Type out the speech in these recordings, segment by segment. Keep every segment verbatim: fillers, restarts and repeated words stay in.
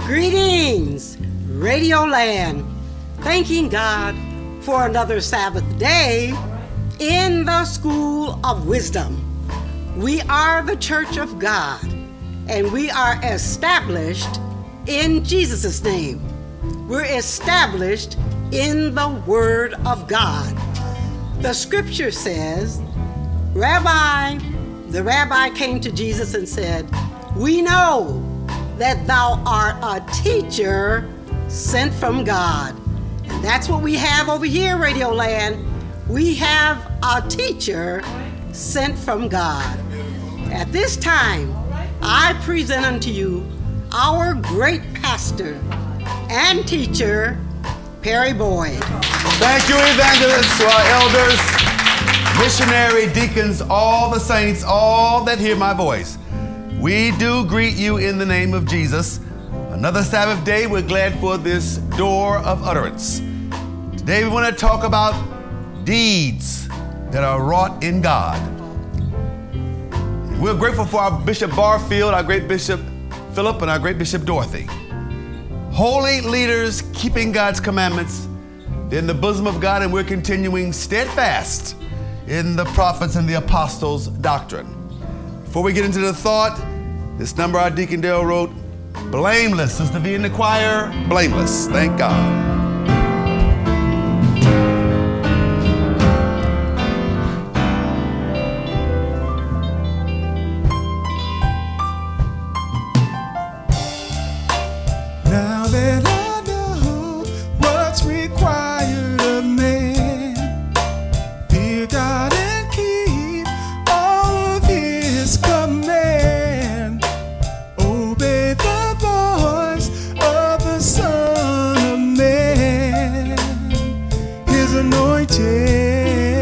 Greetings, Radio Land. Thanking God for another Sabbath day in the School of Wisdom. We are the Church of God, and we are established in Jesus' name. We're established in the Word of God. The scripture says, Rabbi, the rabbi came to Jesus and said, "We know that thou art a teacher sent from God." And that's what we have over here, Radio Land. We have a teacher sent from God. At this time, I present unto you our great pastor and teacher, Perry Boyd. Thank you, evangelists, to our elders, missionary deacons, all the saints, all that hear my voice. We do greet you in the name of Jesus. Another Sabbath day, we're glad for this door of utterance. Today we want to talk about deeds that are wrought in God. We're grateful for our Bishop Barfield, our great Bishop Philip, and our great Bishop Dorothy. Holy leaders keeping God's commandments. They're in the bosom of God, and we're continuing steadfast in the prophets and the apostles' doctrine. Before we get into the thought, this number our Deacon Dale wrote, blameless. Sister V in the choir, blameless. Thank God. Now that I know what's required of man, fear God and keep all of His command. Obey the voice of the Son of Man, His anointed,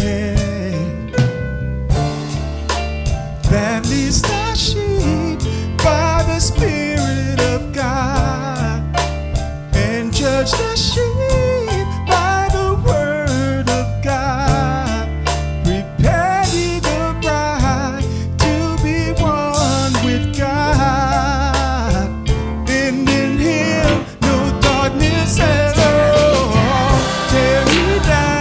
that leads the sheep by the Spirit of God, and judge the sheep by the word of God. Prepare ye the bride to be one with God, and in Him no darkness at all. Tear me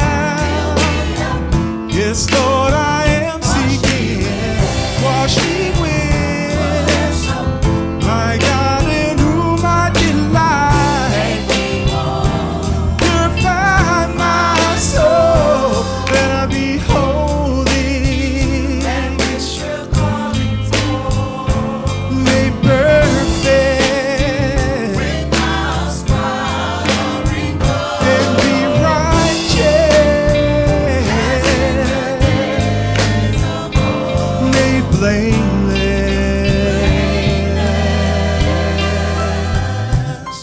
down, yes Lord, I am seeking. Wash me with my God in whom I delight. Purify my soul that I be holy, made perfect, and be righteous, made blameless.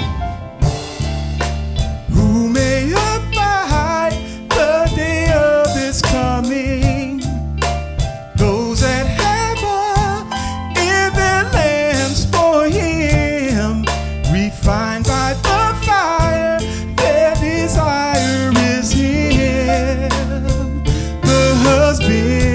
Who may abide the day of His coming? Those that have oil in their lamps for Him, refined by the fire, their desire is Him, the husband.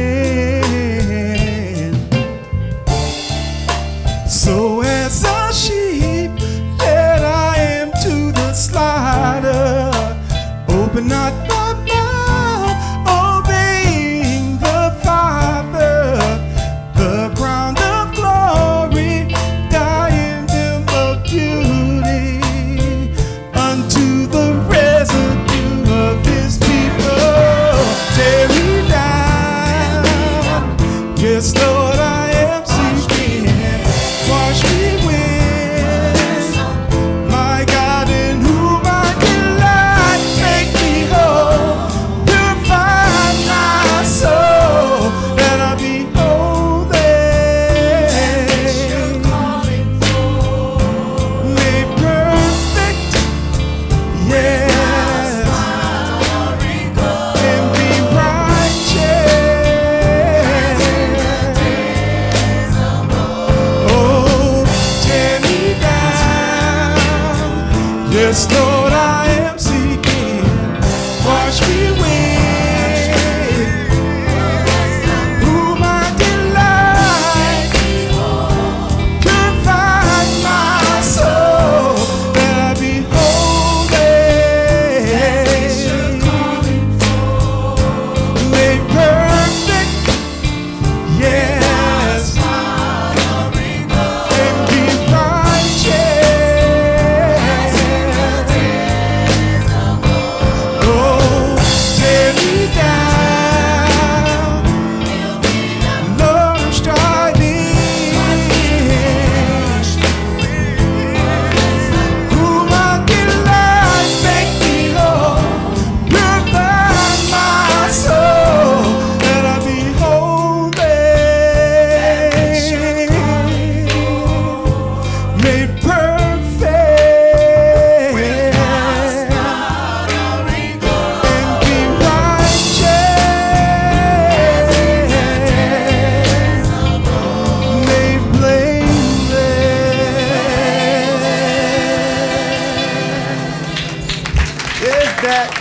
So as a sheep that I am to the slaughter, open not my mouth, obeying the Father, the crown of glory, diadem of beauty, unto the residue of His people. Tear me down, yes Lord, I am seeking. Wash me with my God in whom I delight. Make me whole, purify my soul that I be holy, made perfect, yes, and be righteous,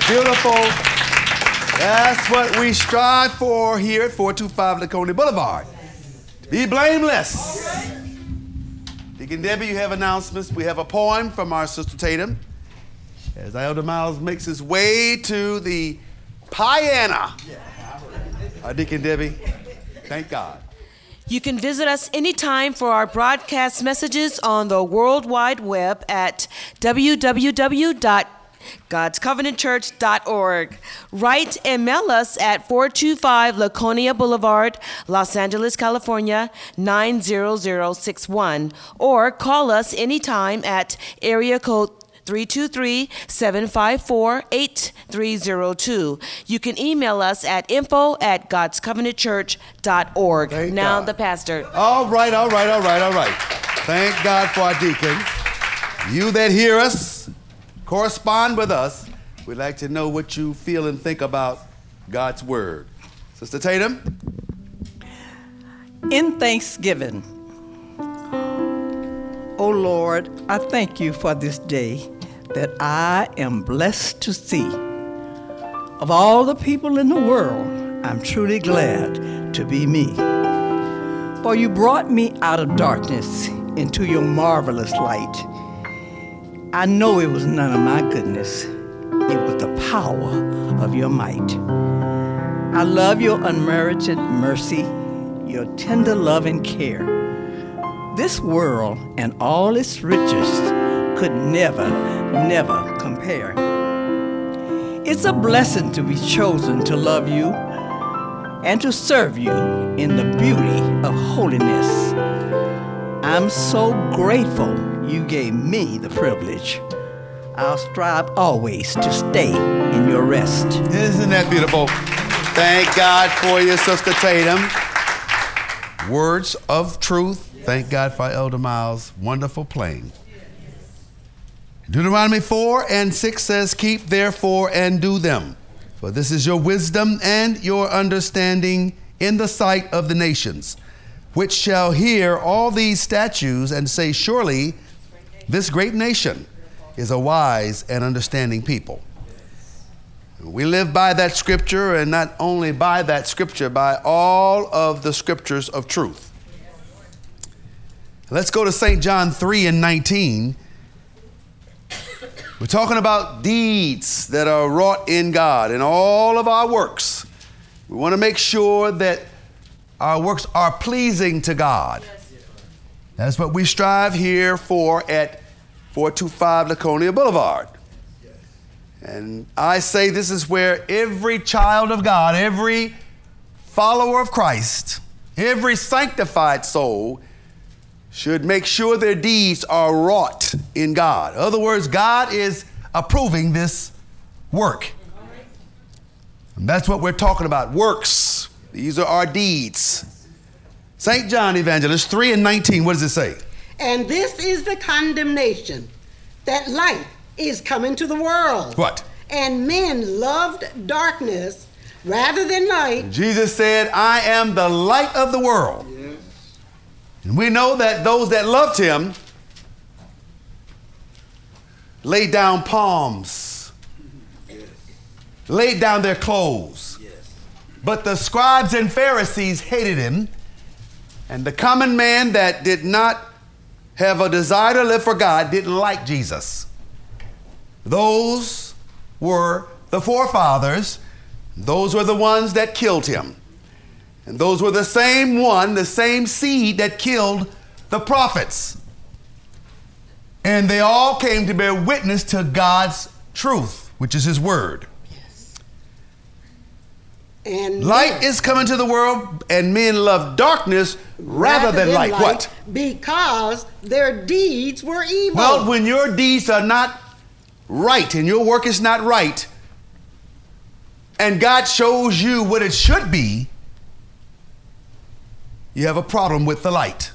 Beautiful. That's what we strive for here at four two five Laconia Boulevard. Be blameless. Deacon Debbie, you have announcements. We have a poem from our Sister Tatum as Elder Miles makes his way to the piano. Our Deacon Debbie, thank God. You can visit us anytime for our broadcast messages on the World Wide Web at w w w dot gods covenant church dot org. Write and mail us at four two five Laconia Boulevard, Los Angeles, California, nine zero zero six one, or call us anytime at area code three two three, seven five four, eight three zero two. You can email us at info at gods covenant church dot org. Thank now God. the pastor. All right, all right, all right, all right. Thank God for our deacons. You that hear us, correspond with us. We'd like to know what you feel and think about God's word. Sister Tatum? In thanksgiving, O Lord, I thank you for this day that I am blessed to see. Of all the people in the world, I'm truly glad to be me. For you brought me out of darkness into your marvelous light. I know it was none of my goodness. It was the power of your might. I love your unmerited mercy, your tender love and care. This world and all its riches could never, never compare. It's a blessing to be chosen to love you and to serve you in the beauty of holiness. I'm so grateful you gave me the privilege. I'll strive always to stay in your rest. Isn't that beautiful? Thank God for you, Sister Tatum. Words of truth. Thank God for Elder Miles' wonderful playing. Deuteronomy four and six says, keep therefore and do them, for this is your wisdom and your understanding in the sight of the nations, which shall hear all these statutes and say, surely this great nation is a wise and understanding people. We live by that scripture, and not only by that scripture, by all of the scriptures of truth. Let's go to Saint John three and nineteen. We're talking about deeds that are wrought in God and all of our works. We want to make sure that our works are pleasing to God. That's what we strive here for at four two five Laconia Boulevard. And I say this is where every child of God, every follower of Christ, every sanctified soul should make sure their deeds are wrought in God. In other words, God is approving this work. And that's what we're talking about, works. These are our deeds. Saint John Evangelist three and nineteen, what does it say? And this is the condemnation, that light is coming to the world. What? And men loved darkness rather than light. Jesus said, I am the light of the world. Yes. And we know that those that loved him laid down palms, yes, laid down their clothes. Yes. But the scribes and Pharisees hated him, and the common man that did not have a desire to live for God didn't like Jesus. Those were the forefathers. Those were the ones that killed him. And those were the same one, the same seed that killed the prophets. And they all came to bear witness to God's truth, which is his word. Yes. And light is coming to the world, and men love darkness rather, rather than, than light. light. What? Because their deeds were evil. Well, when your deeds are not right and your work is not right, and God shows you what it should be, you have a problem with the light.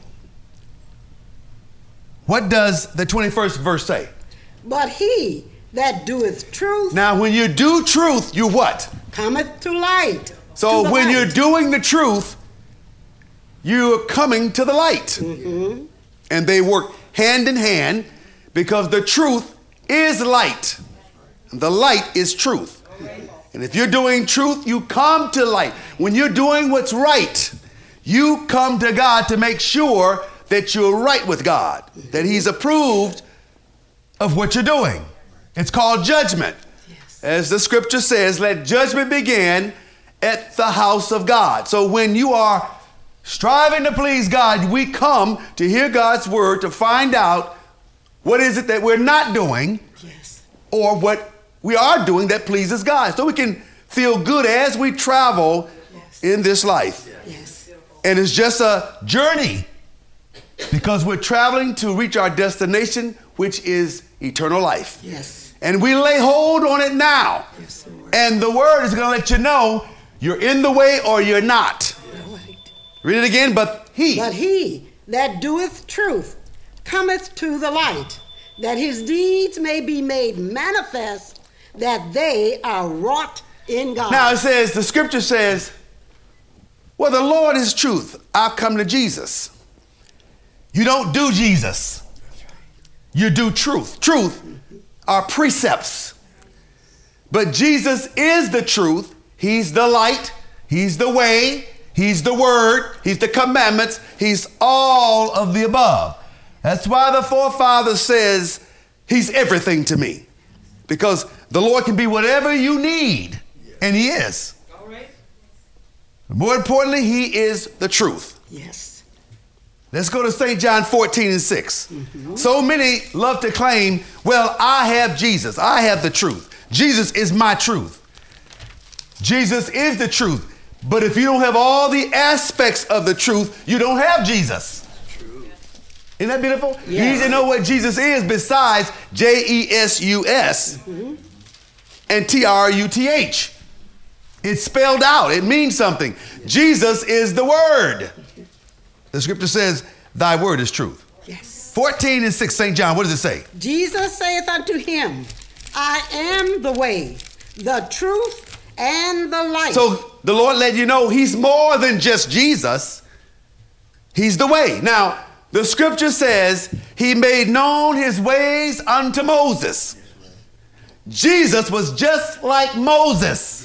What does the twenty-first verse say? But he that doeth truth. Now, when you do truth, you what? Cometh to light. So to when light. you're doing the truth, you're coming to the light. Mm-hmm. And they work hand in hand because the truth is light. The light is truth. And if you're doing truth, you come to light. When you're doing what's right, you come to God to make sure that you're right with God, that he's approved of what you're doing. It's called judgment. Yes. As the scripture says, let judgment begin at the house of God. So when you are striving to please God, we come to hear God's word to find out what is it that we're not doing, yes, or what we are doing that pleases God. So we can feel good as we travel, yes, in this life. Yes. And it's just a journey because we're traveling to reach our destination, which is eternal life. Yes. And we lay hold on it now. Yes, Lord. And the word is going to let you know you're in the way or you're not. Right. Read it again. But he. But he that doeth truth cometh to the light, that his deeds may be made manifest, that they are wrought in God. Now it says, the scripture says, well, the Lord is truth. I'll come to Jesus. You don't do Jesus. You do truth. Truth are precepts. But Jesus is the truth. He's the light. He's the way. He's the word. He's the commandments. He's all of the above. That's why the forefather says he's everything to me. Because the Lord can be whatever you need. And he is. All right. More importantly, he is the truth. Yes. Let's go to Saint John fourteen and six. Mm-hmm. So many love to claim, well, I have Jesus. I have the truth. Jesus is my truth. Jesus is the truth. But if you don't have all the aspects of the truth, you don't have Jesus. Isn't that beautiful? Yes. You need to know what Jesus is besides J E S U S, mm-hmm, and T R U T H. It's spelled out. It means something. Jesus is the word. The scripture says, thy word is truth. Yes. fourteen and six, Saint John, what does it say? Jesus saith unto him, I am the way, the truth, and the life. So the Lord let you know he's more than just Jesus. He's the way. Now, the scripture says he made known his ways unto Moses. Jesus was just like Moses.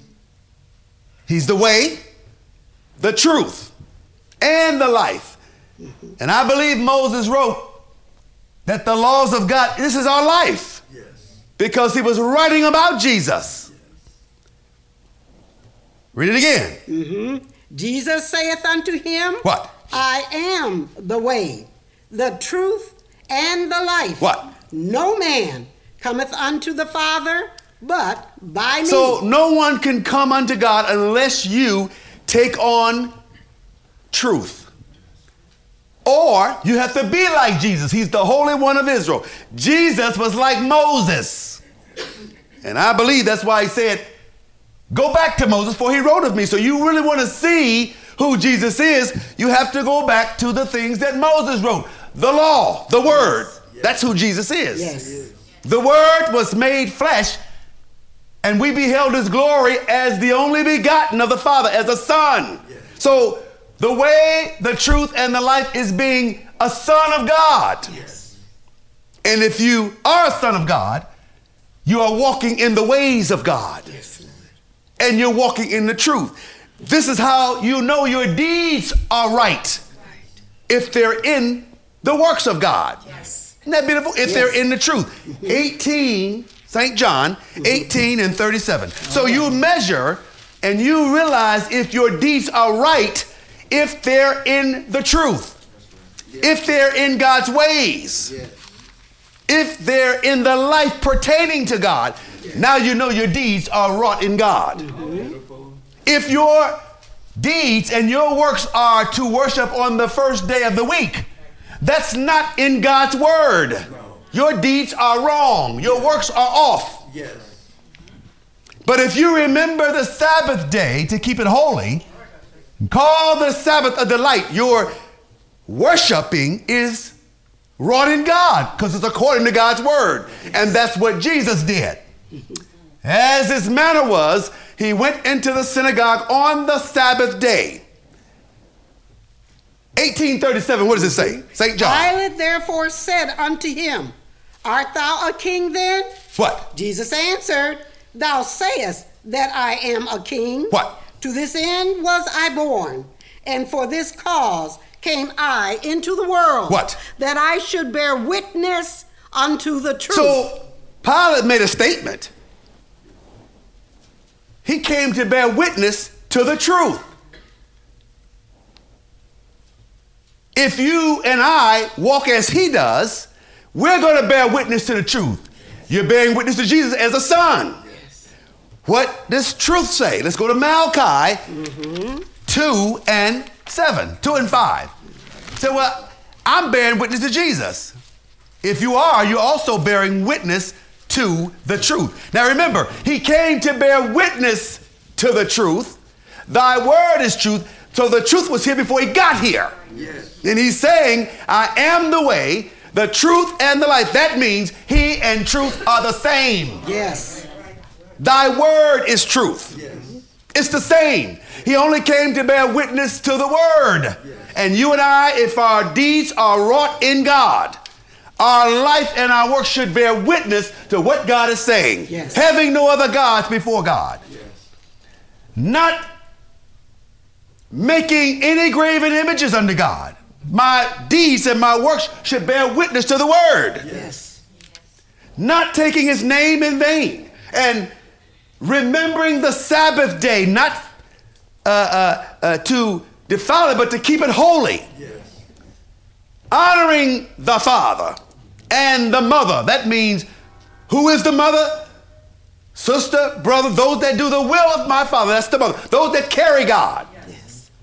He's the way, the truth, and the life. And I believe Moses wrote that the laws of God, this is our life. Because he was writing about Jesus. Read it again. Mm-hmm. Jesus saith unto him, what? I am the way, the truth, and the life. What? No man cometh unto the Father but by me. So no one can come unto God unless you take on truth. Or you have to be like Jesus. He's the Holy One of Israel. Jesus was like Moses. And I believe that's why he said, go back to Moses, for he wrote of me. So you really want to see who Jesus is, you have to go back to the things that Moses wrote. The law, the word. Yes. That's who Jesus is. Yes. The word was made flesh, and we beheld his glory as the only begotten of the Father, as a son. Yes. So the way, the truth, and the life is being a son of God. Yes. And if you are a son of God, you are walking in the ways of God. Yes. And you're walking in the truth. This is how you know your deeds are right. Right. If they're in the works of God. Yes. Isn't that beautiful? If yes. they're in the truth. Mm-hmm. eighteen, Saint John, eighteen and thirty-seven. Mm-hmm. So you measure and you realize if your deeds are right, if they're in the truth. Yes. If they're in God's ways. Yes. If they're in the life pertaining to God. Yes. Now you know your deeds are wrought in God. Mm-hmm. If your deeds and your works are to worship on the first day of the week, that's not in God's word. Your deeds are wrong. Your works are off. Yes. But if you remember the Sabbath day to keep it holy, call the Sabbath a delight, your worshiping is wrought in God because it's according to God's word. And that's what Jesus did. As his manner was, he went into the synagogue on the Sabbath day. eighteen thirty-seven, what does it say? Saint John. Pilate therefore said unto him, Art thou a king then? What? Jesus answered, Thou sayest that I am a king. What? To this end was I born, and for this cause came I into the world. What? That I should bear witness unto the truth. So Pilate made a statement. He came to bear witness to the truth. If you and I walk as he does, we're going to bear witness to the truth. You're bearing witness to Jesus as a son. Yes. What does truth say? Let's go to Malachi mm-hmm. two and seven, two and five. So, well, I'm bearing witness to Jesus. If you are, you're also bearing witness to the truth. Now remember, he came to bear witness to the truth. Thy word is truth. So the truth was here before he got here. Yes. And he's saying, I am the way, the truth, and the life. That means he and truth are the same. Yes. Thy word is truth. Yes. It's the same. He only came to bear witness to the word. Yes. And you and I, if our deeds are wrought in God, our life and our work should bear witness to what God is saying. Yes. Having no other gods before God. Yes. Not making any graven images unto God. My deeds and my works should bear witness to the word. Yes. Not taking his name in vain. And remembering the Sabbath day, not uh, uh, uh, to defile it, but to keep it holy. Yes. Honoring the father and the mother. That means, who is the mother? Sister, brother, those that do the will of my father. That's the mother. Those that carry God. Yes.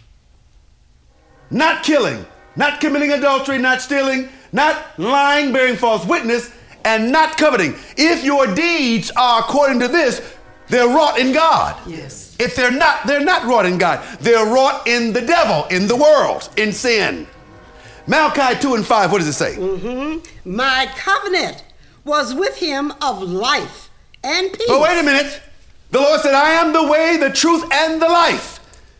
Not killing, not committing adultery, not stealing, not lying, bearing false witness, and not coveting. If your deeds are according to this, they're wrought in God. Yes. If they're not, they're not wrought in God. They're wrought in the devil, in the world, in sin. Malachi two and five, what does it say? Mm-hmm. My covenant was with him of life and peace. But wait a minute. The Lord said, I am the way, the truth, and the life.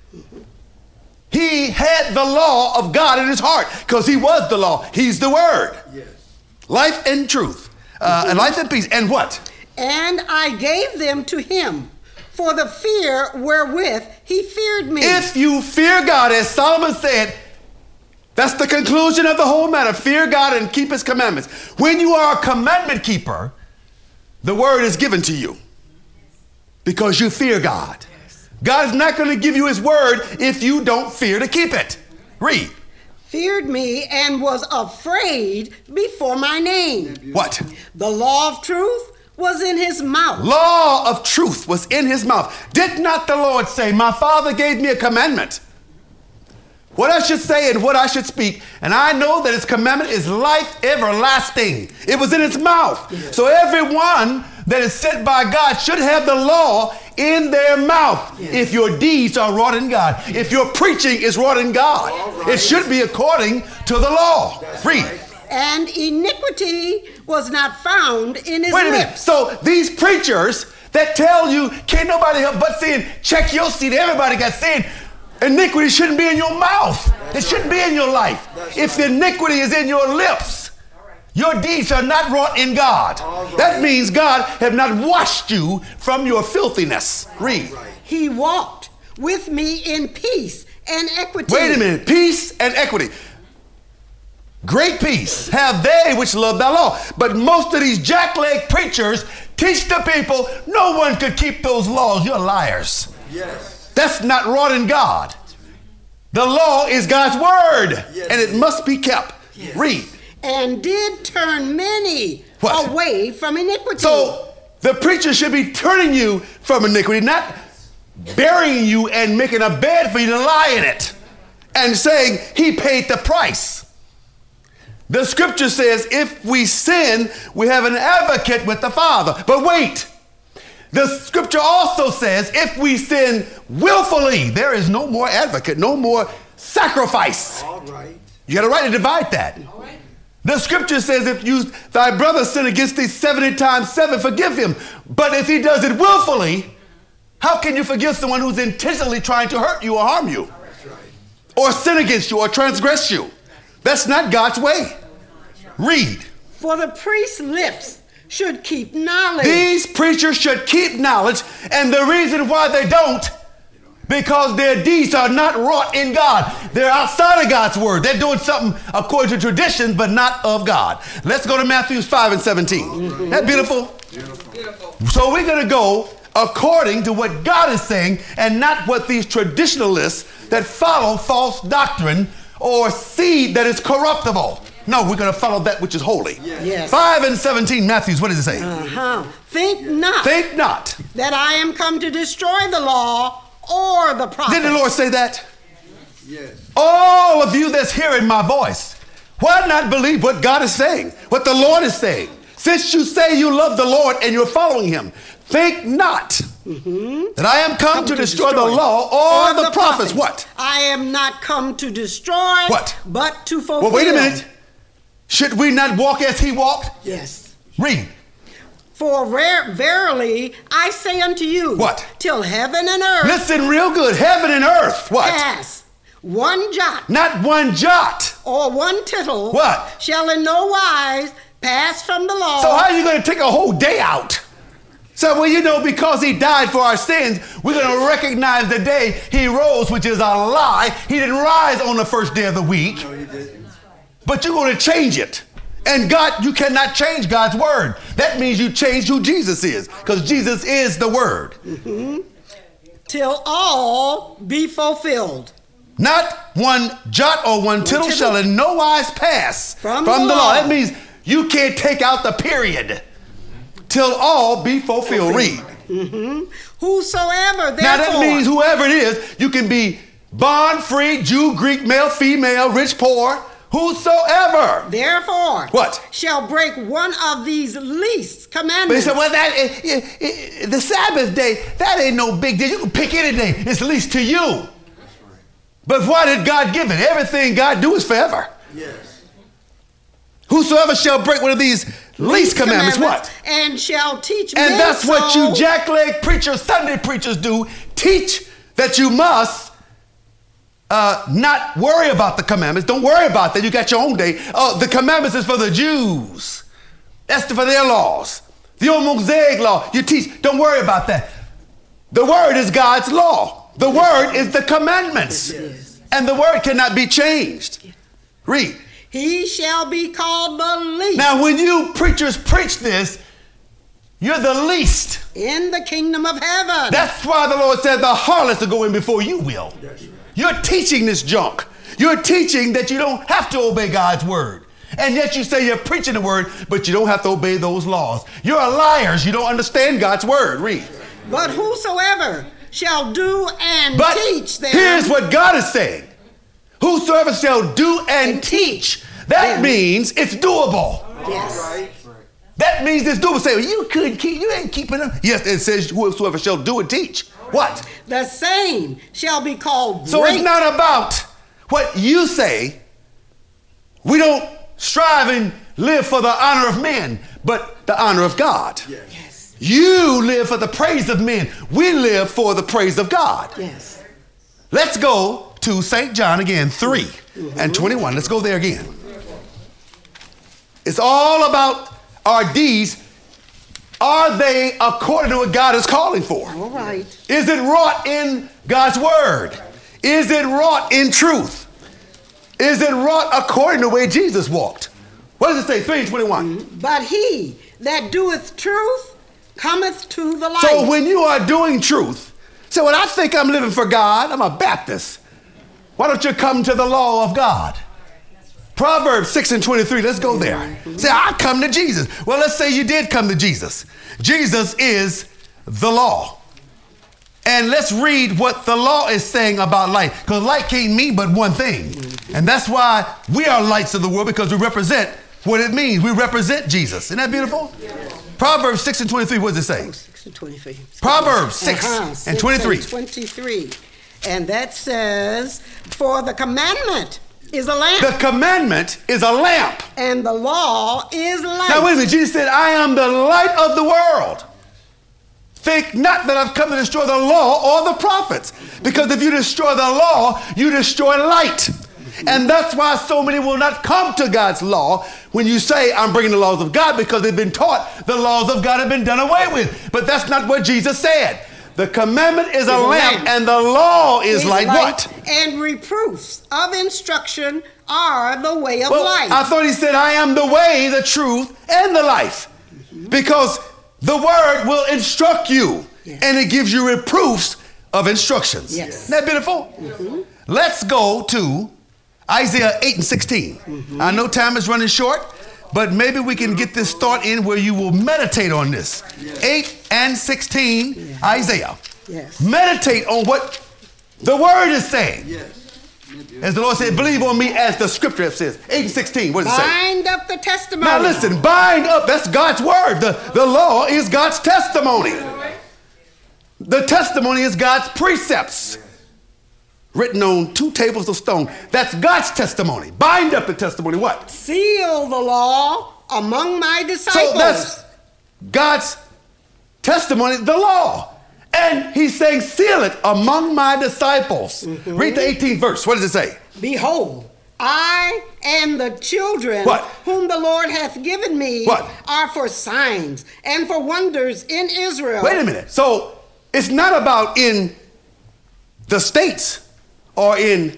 He had the law of God in his heart because he was the law. He's the word. Yes. Life and truth. Uh, and life and peace. And what? And I gave them to him for the fear wherewith he feared me. If you fear God, as Solomon said, that's the conclusion of the whole matter. Fear God and keep his commandments. When you are a commandment keeper, the word is given to you because you fear God. God is not going to give you his word if you don't fear to keep it. Read. Feared me and was afraid before my name. What? The law of truth was in his mouth. Law of truth was in his mouth. Did not the Lord say, my Father gave me a commandment, what I should say and what I should speak, and I know that his commandment is life everlasting. It was in his mouth. Yes. So everyone that is sent by God should have the law in their mouth. Yes. If your deeds are wrought in God, if your preaching is wrought in God, right. It should be according to the law. That's Read. Right. And iniquity was not found in his Wait a lips. minute. So these preachers that tell you can't nobody help but sin, check your seat, everybody got sin. Iniquity shouldn't be in your mouth. That's it shouldn't right. be in your life. That's if right. the iniquity is in your lips, right. your deeds are not wrought in God. Right. That means God have not washed you from your filthiness. Read. Right. He walked with me in peace and equity. Wait a minute. Peace and equity. Great peace have they which love thy law. But most of these jackleg preachers teach the people no one could keep those laws. You're liars. Yes. That's not wrought in God. The law is God's word, yes. and it must be kept. Yes. Read. And did turn many what? away from iniquity. So the preacher should be turning you from iniquity, not burying you and making a bed for you to lie in it and saying he paid the price. The scripture says if we sin, we have an advocate with the Father. But wait. The scripture also says if we sin willfully, there is no more advocate, no more sacrifice. All right. You got a right to divide that. All right. The scripture says if you thy brother sin against thee seventy times seven, forgive him. But if he does it willfully, how can you forgive someone who's intentionally trying to hurt you or harm you? That's right. Or sin against you or transgress you? That's not God's way. Read. For the priest's lips should keep knowledge. These preachers should keep knowledge, and the reason why they don't, because their deeds are not wrought in God. They're outside of God's word. They're doing something according to traditions, but not of God. Let's go to Matthew five and seventeen. Mm-hmm. That beautiful? Beautiful. So we're going to go according to what God is saying and not what these traditionalists that follow false doctrine or seed that is corruptible. No, we're going to follow that which is holy. Yes. five and seventeen, Matthews, what does it say? Uh-huh. Think not. Think not. That I am come to destroy the law or the prophets. Did the Lord say that? Yes. All of you that's hearing my voice, why not believe what God is saying, what the Lord is saying? Since you say you love the Lord and you're following him, think not mm-hmm. that I am come, come to, to destroy, destroy the law or, or the, the prophets. prophets. What? I am not come to destroy, what? But to fulfill. Well, wait a minute. Should we not walk as he walked? Yes. Read. For ver- verily I say unto you, what? Till heaven and earth. Listen real good. Heaven and earth. What? Pass. One jot. Not one jot. Or one tittle. What? Shall in no wise pass from the law. So how are you going to take a whole day out? So, well, you know, because he died for our sins, we're going to recognize the day he rose, which is a lie. He didn't rise on the first day of the week. No, he didn't. But you're going to change it. And God, you cannot change God's word. That means you change who Jesus is, because Jesus is the word. Mm-hmm. Till all be fulfilled. Not one jot or one, one tittle, tittle shall in no wise pass from, from the, the law. law. That means you can't take out the period. Till all be fulfilled. Read. Mm-hmm. Whosoever, therefore. Now that means whoever it is, you can be bond, free, Jew, Greek, male, female, rich, poor. Whosoever. Therefore. What? Shall break one of these least commandments. But he said, well, that it, it, it, the Sabbath day, that ain't no big deal. You can pick any day. It's least to you. But why did God give it? Everything God do is forever. Yes. Whosoever shall break one of these least, least commandments, commandments, what? And shall teach And men that's so. what you jackleg preachers, Sunday preachers do. Teach that you must uh, not worry about the commandments. Don't worry about that. You got your own day. Uh, the commandments is for the Jews. That's for their laws. The old Mosaic law, you teach. Don't worry about that. The word is God's law. The word is the commandments. Yes. And the word cannot be changed. Read. He shall be called the least. Now, when you preachers preach this, you're the least in the kingdom of heaven. That's why the Lord said the harlots will go in before you will. Right. You're teaching this junk. You're teaching that you don't have to obey God's word. And yet you say you're preaching the word, but you don't have to obey those laws. You're liars. You don't understand God's word. Read. But whosoever shall do and but teach them. Here's what God is saying. Whosoever shall do and, and teach. That them. Means it's doable. Yes. Right. That means it's doable. Say, well, you couldn't keep, you ain't keeping them. Yes, it says whosoever shall do and teach. What? The same shall be called great. So it's not about what you say. We don't strive and live for the honor of men, but the honor of God. Yes. You live for the praise of men. We live for the praise of God. Yes. Let's go to Saint John again, three mm-hmm. and twenty-one. Let's go there again. It's all about our deeds. Are they according to what God is calling for? All right. Is it wrought in God's word? Is it wrought in truth? Is it wrought according to the way Jesus walked? What does it say? three and twenty-one. But he that doeth truth cometh to the light. So when you are doing truth, say, well, I think I'm living for God. I'm a Baptist. Why don't you come to the law of God? Proverbs six and twenty-three, let's go there. Mm-hmm. Say, I come to Jesus. Well, let's say you did come to Jesus. Jesus is the law. And let's read what the law is saying about light. Because light can't mean but one thing. Mm-hmm. And that's why we are lights of the world, because we represent what it means. We represent Jesus. Isn't that beautiful? Yes. Proverbs six and twenty-three, what does it say? six and twenty-three. Proverbs six uh-huh. and twenty-three. And twenty-three. And that says, for the commandment is a lamp. The commandment is a lamp. And the law is light. Now wait a minute, Jesus said, I am the light of the world. Think not that I've come to destroy the law or the prophets. Because if you destroy the law, you destroy light. Mm-hmm. And that's why so many will not come to God's law when you say, I'm bringing the laws of God, because they've been taught the laws of God have been done away with. But that's not what Jesus said. The commandment is a, a lamp, lamp, and the law is like what? And reproofs of instruction are the way of well, life. I thought he said, I am the way, the truth, and the life. Mm-hmm. Because the word will instruct you, yes. and it gives you reproofs of instructions. Yes. Isn't that beautiful? Mm-hmm. Let's go to Isaiah eight and sixteen. Mm-hmm. I know time is running short, but maybe we can get this thought in where you will meditate on this. Yes. eight and sixteen, yes. Isaiah. Yes. Meditate on what the word is saying. Yes. As the Lord said, believe on me as the scripture says. eight and sixteen, what does it say? Bind up the testimony. Now listen, bind up, that's God's word. The, the law is God's testimony. The testimony is God's precepts. Written on two tables of stone. That's God's testimony. Bind up the testimony. What? Seal the law among my disciples. So that's God's testimony, the law. And he's saying, seal it among my disciples. Mm-hmm. Read the eighteenth verse. What does it say? Behold, I and the children what? whom the Lord hath given me what? are for signs and for wonders in Israel. Wait a minute. So it's not about in the States or in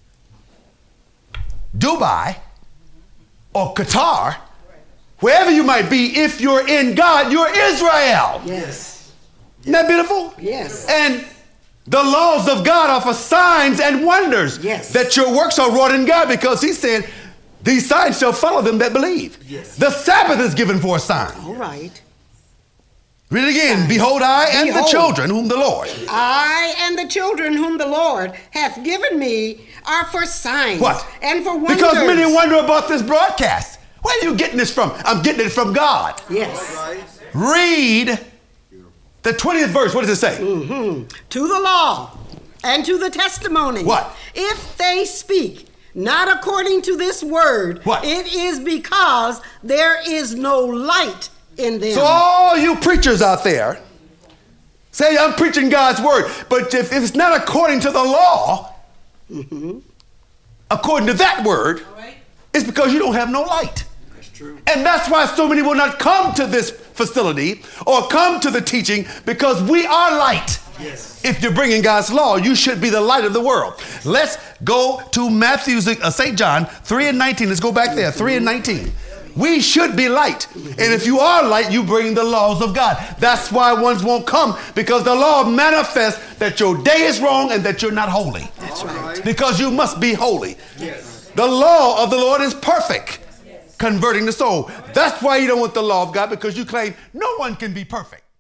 Dubai or Qatar, wherever you might be. If you're in God, you're Israel. Yes. Isn't that beautiful? Yes. And the laws of God are for signs and wonders. Yes. That your works are wrought in God, because he said, these signs shall follow them that believe. Yes. The Sabbath is given for a sign. All right. Read it again. Behold, I and Behold, the children whom the Lord. I and the children whom the Lord hath given me are for signs. What? And for wonders. Because many wonder about this broadcast. Where are you getting this from? I'm getting it from God. Yes. Read the twentieth verse. What does it say? Mm-hmm. To the law and to the testimony. What? If they speak not according to this word, what? It is because there is no light in them. So all you preachers out there say, I'm preaching God's word, but if, if it's not according to the law, mm-hmm. according to that word, right. It's because you don't have no light. That's true. And that's why so many will not come to this facility or come to the teaching, because we are light. Yes. If you're bringing God's law, you should be the light of the world. Let's go to Matthew's, uh, Saint John three and nineteen. Let's go back there, three and nineteen. We should be light. And if you are light, you bring the laws of God. That's why ones won't come, because the law manifests that your day is wrong and that you're not holy. That's right. Because you must be holy. Yes. The law of the Lord is perfect, converting the soul. That's why you don't want the law of God, because you claim no one can be perfect.